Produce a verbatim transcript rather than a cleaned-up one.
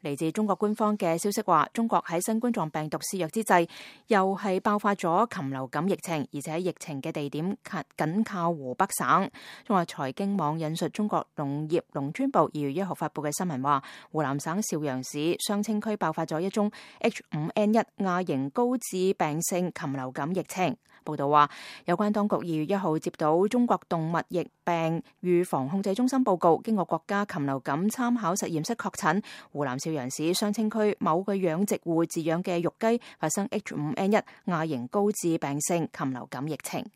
嚟自中國官方嘅消息話，中國喺新冠狀病毒肆虐之際，又係爆發咗禽流感疫情，而且疫情嘅地點緊靠湖北省。中國財經網引述中國農業農村部二月一號發布嘅新聞話，湖南省邵陽市雙清區爆發咗一宗 H 五 N 一亞型高致病性禽流感疫情。報道話，有關當局二月一號接到中國動物疫病預防控制中心報告，經過國家禽流感參考實驗室確診，湖南邵陽市雙清區某個養殖戶飼養嘅肉雞發生 H 五 N 一亞型高致病性禽流感疫情。